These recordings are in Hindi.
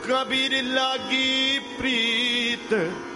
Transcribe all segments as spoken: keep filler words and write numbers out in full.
कबीर लागी प्रीत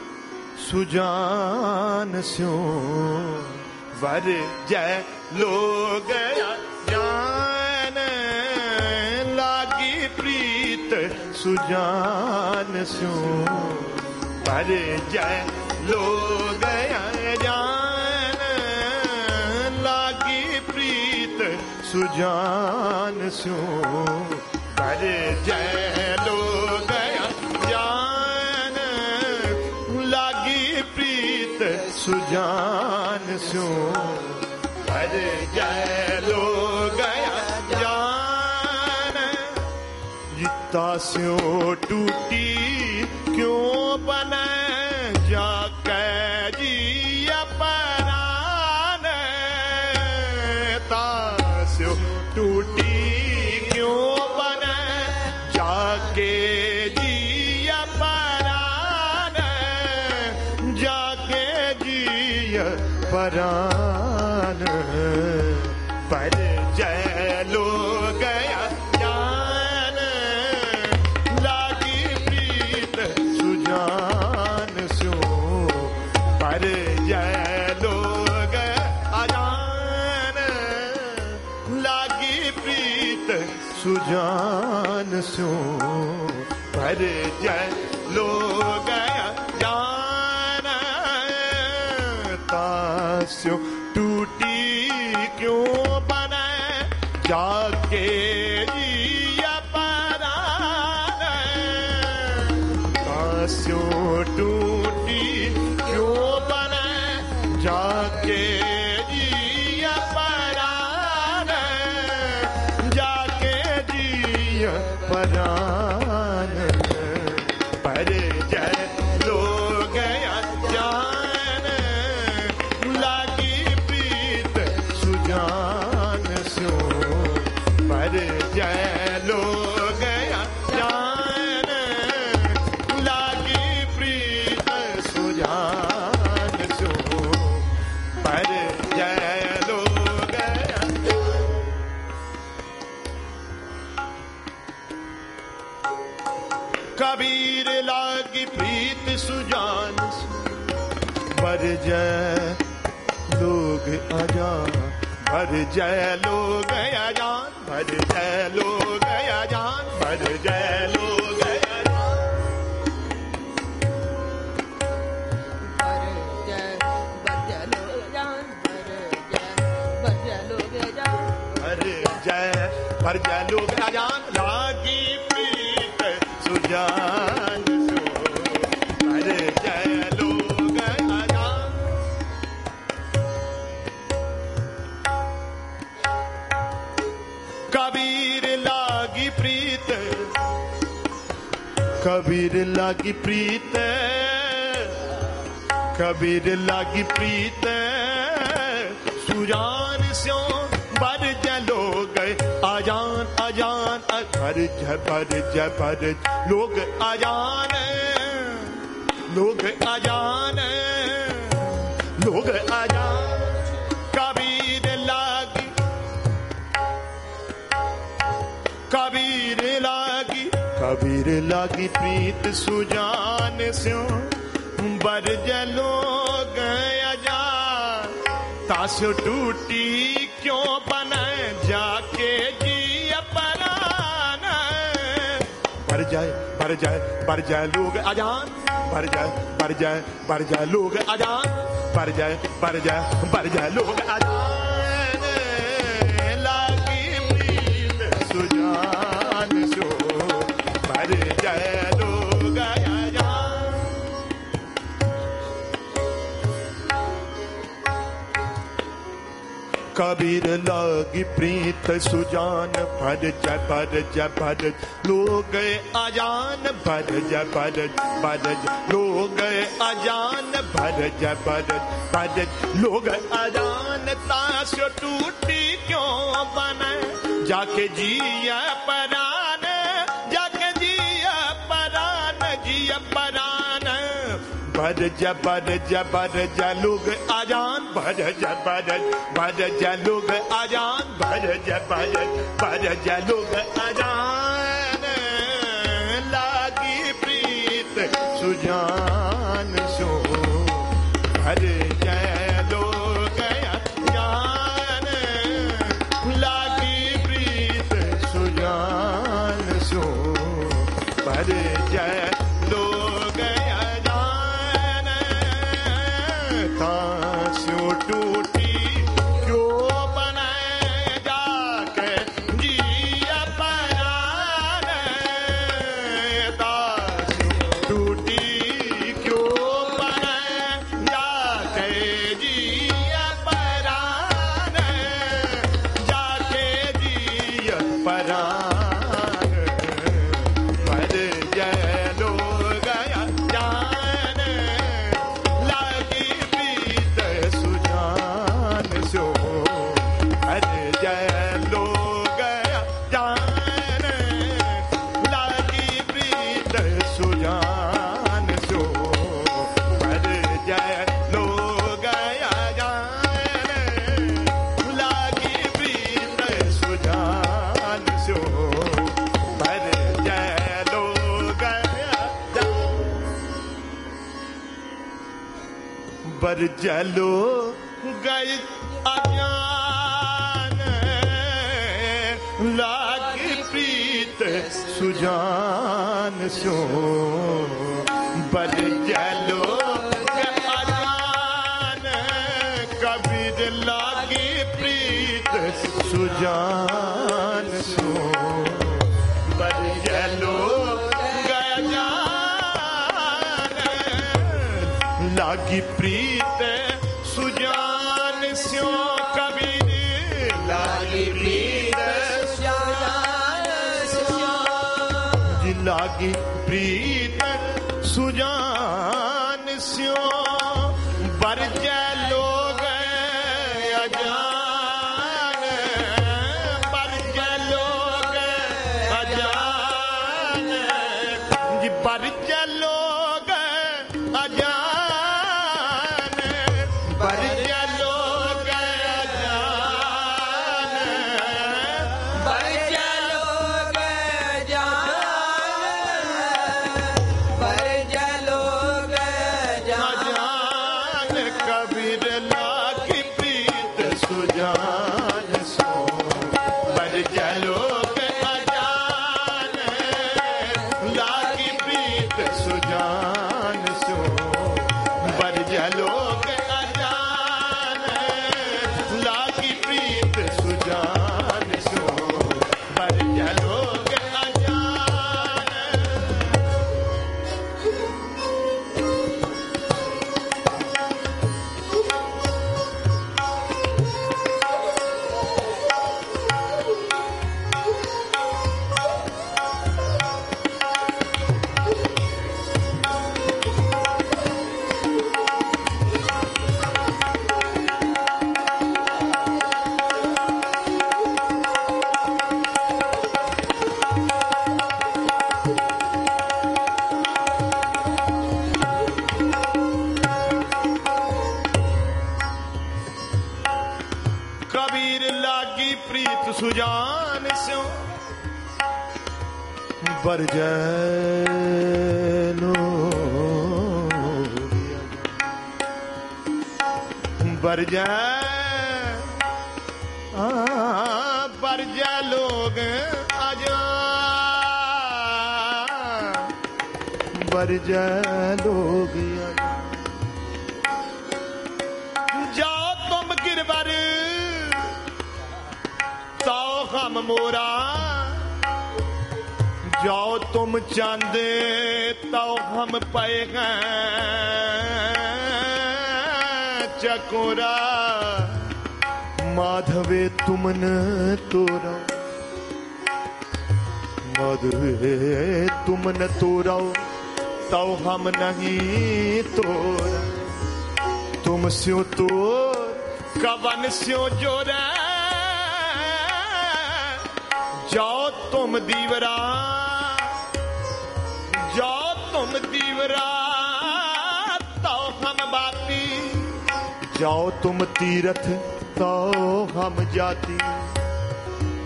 सुजान स्यों वर जय लोग जान लागी प्रीत सुजान स्यों वर जय लोग जान लागी प्रीत सुजान स्यों वर जय लोग जान लागी प्रीत सुजान स्यों वर जय लोग जान जिता स्यों टूटी क्यों बने जाके जिया परान तास्यो टूटी क्यों बने जाके जिया परान जाके जिया परान पर जय लोग जान लागी प्रीत सुजान स्यों पर जय लोग अजान लागी प्रीत सुजान स्यों पर जय लोग जान तास्यों टूटी क्यों बने जाके जिया परान तास्यों टूटी क्यों बने जाके जिया परान जाके जिया परान पर जय लोग जान लागी प्रीत सुजान स्यों पर जय लोग जान लागी प्रीत सुजान स्यों पर जय लोग कबीर लागी प्रीत सुजान पर जय लोग अजान भर जय लोग अजान भर जय लोग अजान भर जय लोग भर जय लोग अजान लागी प्रीत सुजान भर जय लोग अजान कबीर लागी प्रीत कबीर लागी प्रीत कबीर लागी प्रीत सुजान स्यों बर जय लोग अजान अजान भर जय भर जय भर लोग अजान लोग अजान लोग अजान कबीर लागी कबीर लागी कबीर लागी प्रीत सुजान स्यों बर जय लोग अजान तास्यो टूटी क्यों बने जाके जिया परान भर जाए भर जाए भर जाए लोग अजान भर जाए भर जाए भर जाए लोग अजान भर जाए भर जाए भर जाए लोग अजान लागी प्रीत सुजान स्यों भर जाए लोग अजान कबीर लागी प्रीत सुजान भर जय भर जय भर लोग अजान भर जय भर भर लोग अजान भर जय भर भर लोग अजान तास्यो टूटी क्यों बने जाके जिया परान जाके जिया परान जिया परान भर जय भर जय भर जय लोग अजान भर जय भर भर जय लोग अजान भर जय भर भर जय लोग अजान लागी सुजान सो भर जय लोग अजान लागी प्रीत सुजान सो भर जय लोग अजान तास्यो टूटी क्यों बनाए जाके जिया परान तास्यो टूटी क्यों बनाए जाके जिया परान जाके जिया परान भर जय लोग अजान लागी प्रीत सुजान सो भर जय लोग अजान लागी प्रीत सुजान सो भर जय लोग अजान लागी प्रीत सुजान सो भर जय लोग अजान बर जलो गए अजान लागी प्रीत सुजान सो बर जलो गए अजान कबीर लागी प्रीत सुजान सो बर जलो गए अजान लागी प्रीत सुजान स्यो कबीर लागी प्रीत जी लागी प्रीत सुजान स्यो बर जय लोग अजान बर जय लोग अजान जी बर जय लोग अजान बर जय लोग अजान बर जय लोग अजान बर जय लोग अजान अजान कबीर लागी प्रीत सुजान सो बर जय लोग अजान लागी प्रीत सुजान सो बर जय लोग अजान लागी प्रीत सुजान सो बर जय लोग अजान कबीर लागी प्रीत सुजान स्यो बर जय लोग बर जय आ, बर जय लोग अजान बर जय लोग अजान जाओ तुम गिरवर तो हम मोरा जाओ तुम चांदे तो हम पाए चकोरा माधवे तुमन तोरा माधवे तुमन तोरा तो हम नहीं तोरा तुम स्यो तो कवन स्यो जोरा जाओ तुम दीवरा जाओ तुम दीवरा तो हम बाती जाओ तुम तीरथ तो हम जाती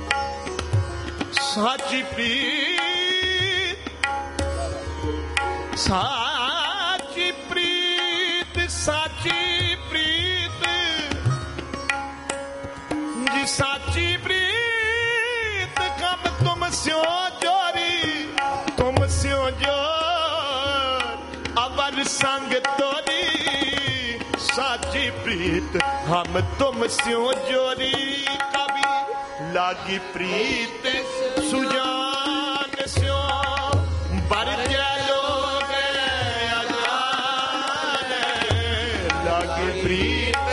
साची प्रीत साची प्रीत साची प्रीत जी साची प्रीत कब तुम स्यो जोरी तुम स्यो जोर अवर संग तोरी साची प्रीत हम तुम स्यो जोरी कभी लागी प्रीत सुजान स्यो बर लोग अजान लागी प्रीत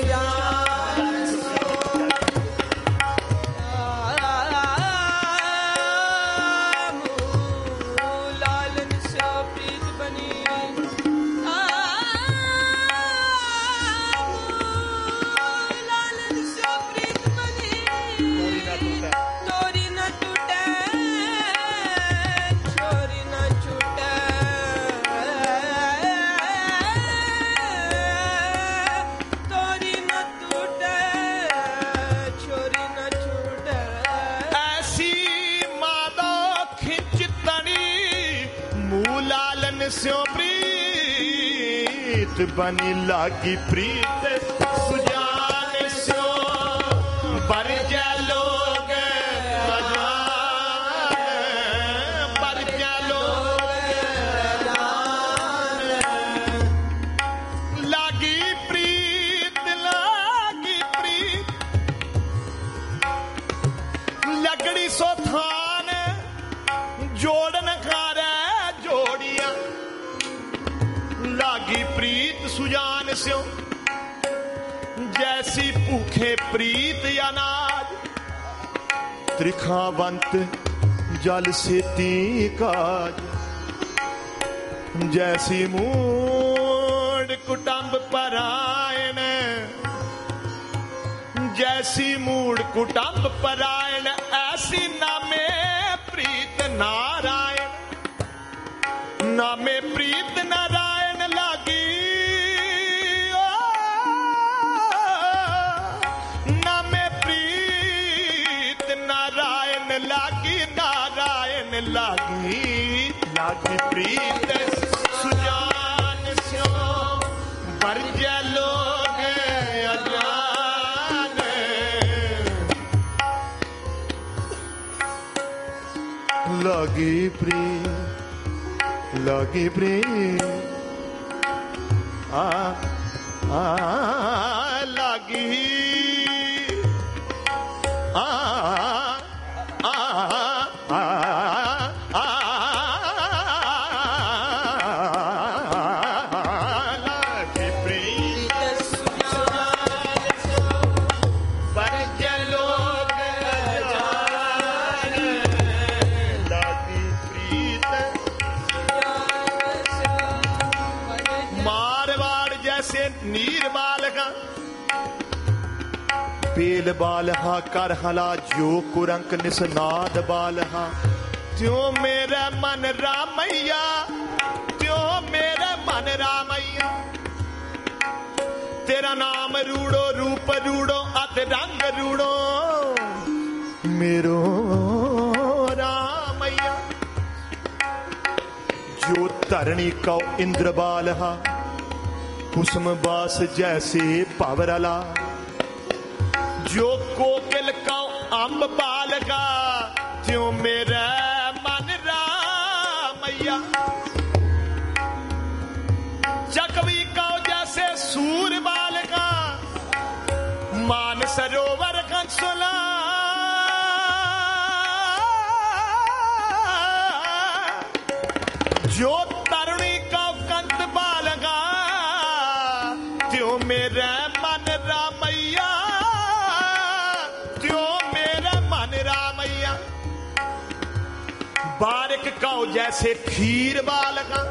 स्यो प्रीत बनी लागी प्रीत सुजान स्यो बर लोग अजान बर लोग लागी प्रीत लागी प्रीत लगड़ी सो थान जोड़न खारे जोड़िया लागी प्रीत सुजान स्यो जैसी भूखे प्रीत अनाज त्रिखावंत जल सेती काज जैसी मूड कुटुंब परायण जैसी मूड कुटुंब परायण ऐसी नामे प्रीत नारायण नामे प्रीत नारायण लागी ओ, नामे प्रीत नारायण लागी नारायण लागी लागी प्रीत सुजान स्यो बर लोग अजान लागी प्रीत लागी प्रीत आ आ लागी आ आ आ लागी प्रीत बर लोग अजान लागी प्रीत मारवाड़ जैसे नीर बालका बेल बालहा कर हला जो कुरंक निसनाद बालहा त्यों मेरा मन रामैया त्यों मेरा मन रामैया तेरा नाम रूड़ो रूप रूड़ो अत रंग रूड़ो मेरो रामैया जो धरणी कौ इंद्र बालहा कुसुम बास जैसे पावरला जो कोकिल कौ अम्ब बालका त्यों मेरा मन रामैया चकवी कौ जैसे सूर बालका मान सरोवर कंसुला जो तरुणी कौ कंत बालका त्यों मेरा मन रामैया त्यों मेरा मन रामैया बारिक कौ जैसे खीर बालका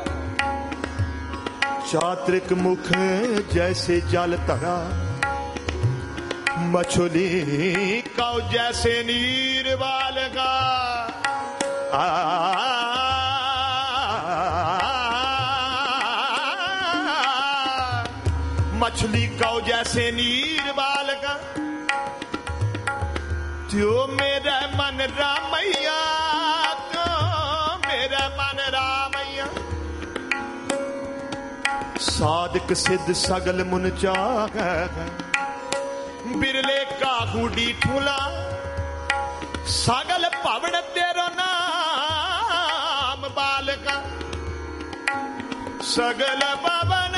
चात्रिक मुख जैसे जल तरा मछली कौ जैसे नीर बालका आ मछली कौ जैसे नीर बालका त्यो मेरा मन रामैया तो मेरा मन रामैया साधक सिद्ध सगल मुन चाहे, बिरले का गुडी ठूला सगल पवड़ तेरो नाम बालका, सगल पवन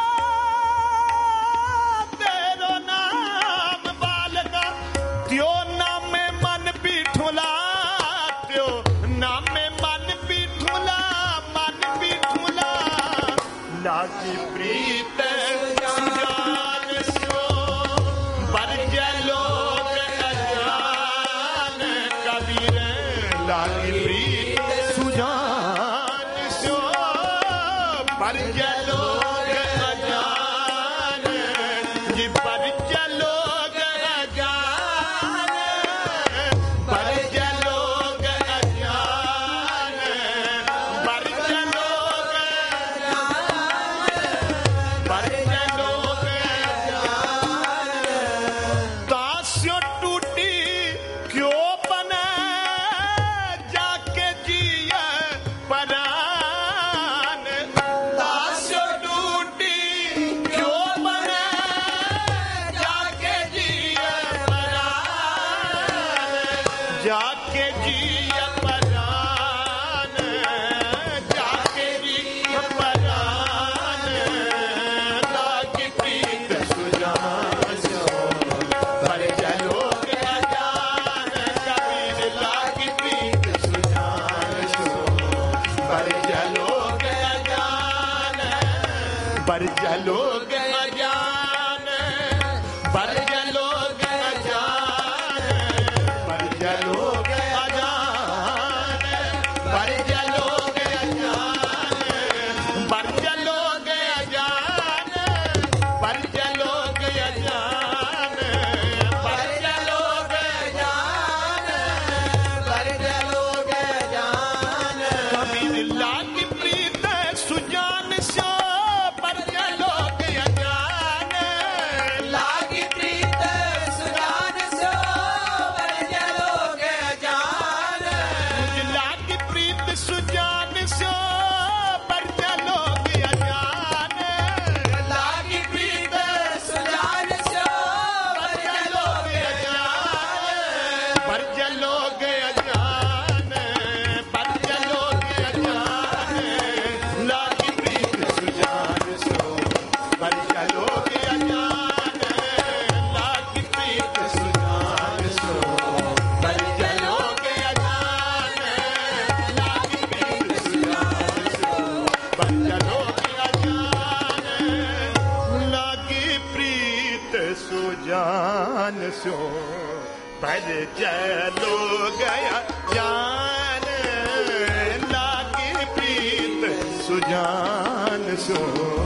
तेरो नाम बालका, त्यो नाम में मन पीठूला, त्यो नाम में मन पीठूला, मन पीठूला, लागी प्रीत सुजान सो बरज लोग अजान, कबीर लागी प्रीत सुजान सो बरज लोग अजान, जी बरज लोग अजान, बरज लोग अजान, बरज लोग बरज लोग दास्यों टूटी क्यों बने जाके जिए परान, दास्यों टूटी क्यों बने जाके जिए परान, जाके जिए परान, जाके जिए परान, लागी प्रीत सुजान सो बरज लोग अजान, कबीर लागी प्रीत सुजान सो बरज लोग अजान, बरज लोग अजान, बरज लोग अजान, बरज लोग अजान, बरज लोग अजान, बरज लोग अजान, बरज लोग अजान, बरज लोग जान बरज लोग जान कबीर लागी प्रीत सुजान सो बरज लोग अजान, लागी प्रीत सुजान सो बरज लोग जान लागी प्रीत सुजान सो बरज लोग अजान, लागी प्रीत सुजान सो बरज लोग जान बरज लोग अजान, बरज लोग अजान, लागी प्रीत सुजान सो बरज लोग अजान, लागी प्रीत सुजान सो बरज लोग अजान, लागी प्रीत सुजान सो बरज लोग अजान, लागी प्रीत सुजान सो बरज लोग अजान, लागी प्रीत सुजान सो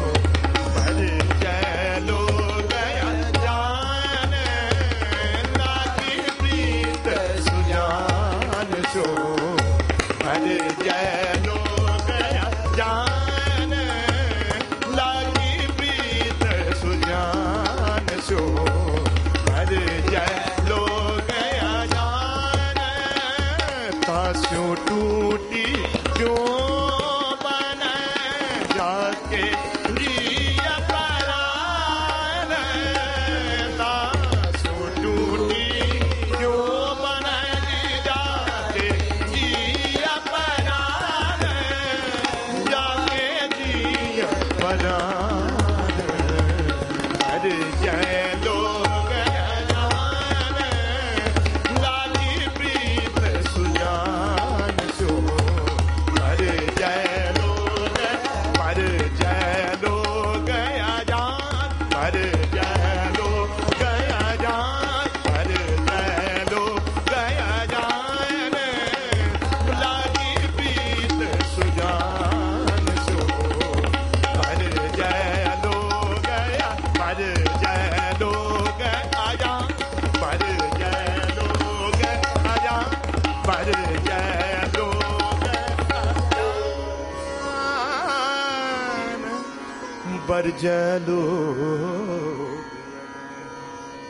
बरज लोग अजान, लागी प्रीत सुजान सो बरज लोग अजान, लागी प्रीत सुजान सो बरज लोग अजान, तास्यों टूटी क्यों बने जाके जिया परान, तास्यों टूटी क्यों बने जाके जिया परान, जाके जिया परान, बरज लोग अजान, लागी प्रीत सुजान सो बरज लोग, बरज लोग अजान, बरज लोग अजान, बरज लोग अजान, लागी प्रीत सुजान सो बरज लोग, बरज लोग अजान, बरज लोग अजान, बरज लोग अजान, बरज लोग